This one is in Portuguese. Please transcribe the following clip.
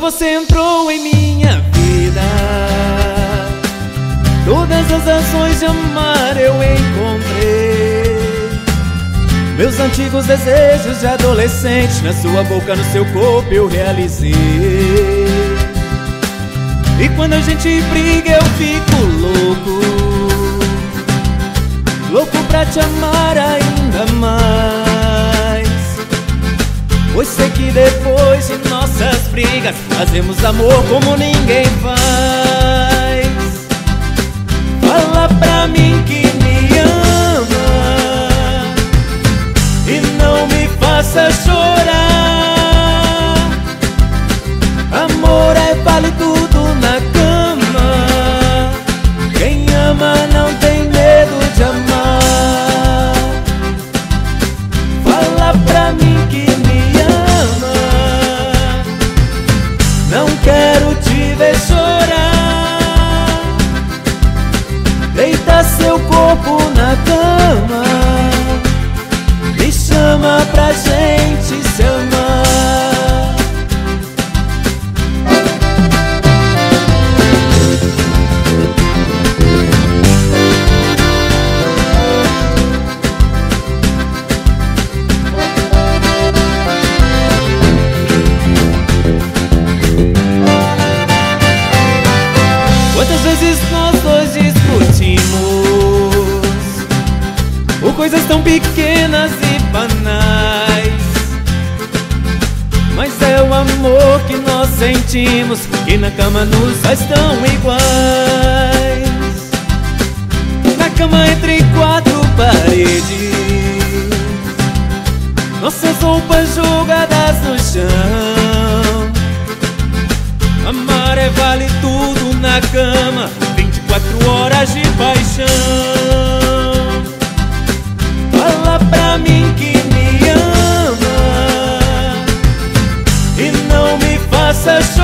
você entrou em minha vida, todas as razões de amar eu encontrei. Meus antigos desejos de adolescente, na sua boca, no seu corpo eu realizei. E quando a gente briga eu fico louco, louco pra te amar ainda mais. Pois sei que depois de nossas brigas fazemos amor como ninguém faz. Fala pra mim que me ama e não me faça chorar. Amor vale tudo na cama. Quem ama não tem medo de amar. Fala pra mim que me ama, não quero te ver chorar. Deita seu corpo na cama, me chama pra gente se amar. Quantas vezes nós dois discutimos por coisas tão pequenas e banais, mas é o amor que nós sentimos que na cama nos faz tão iguais. Na cama entre quatro paredes, nossas roupas jogadas no chão. Amar vale tudo na cama, 24 horas de paixão. Fala pra mim que me ama e não me faça chorar.